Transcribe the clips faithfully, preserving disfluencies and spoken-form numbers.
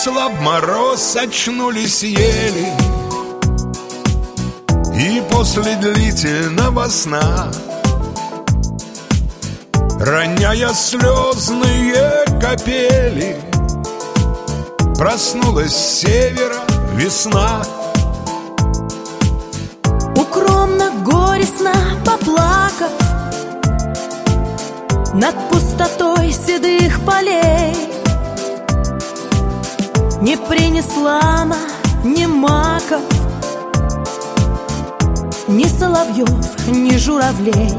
ослаб мороз, очнулись еле. И после длительного сна, роняя слезные капели, проснулась с севера весна. Укромно горестно поплакав над пустотой седых полей, не принесла она ни маков, ни соловьев, ни журавлей.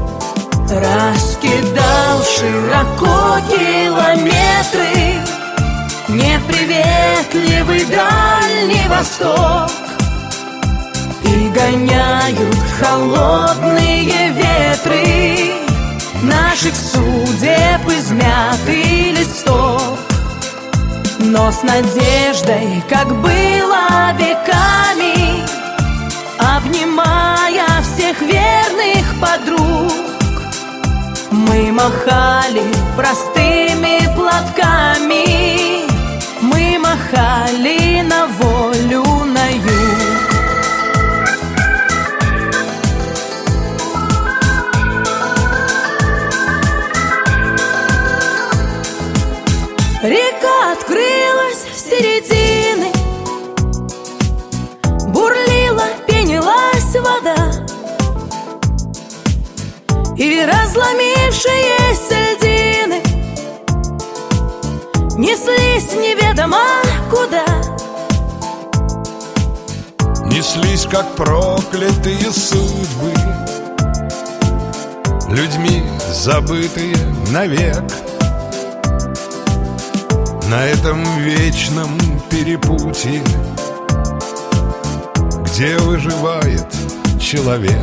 Раскидал широко километры неприветливый Дальний Восток, и гоняют холодные ветры наших судеб измятый листок. Но с надеждой, как было веками, обнимая всех верных подруг, мы махали простыми платками, мы махали на волю, на юг. Река открылась с середины, бурлила, пенилась вода, и разломившиеся льдины неслись неведомо куда. Неслись, как проклятые судьбы, людьми забытые навек. На этом вечном перепутье, где выживает человек.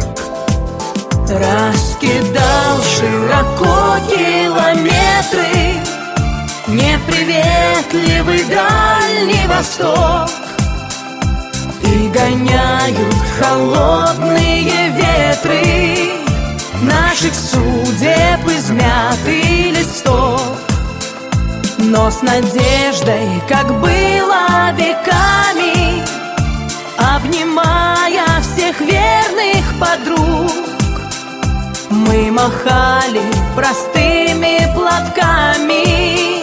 Раскидал широко километры неприветливый Дальний Восток, и гоняют холодные ветры наших судеб измятый листок. Но с надеждой, как было веками, обнимая всех верных подруг, мы махали простыми платками,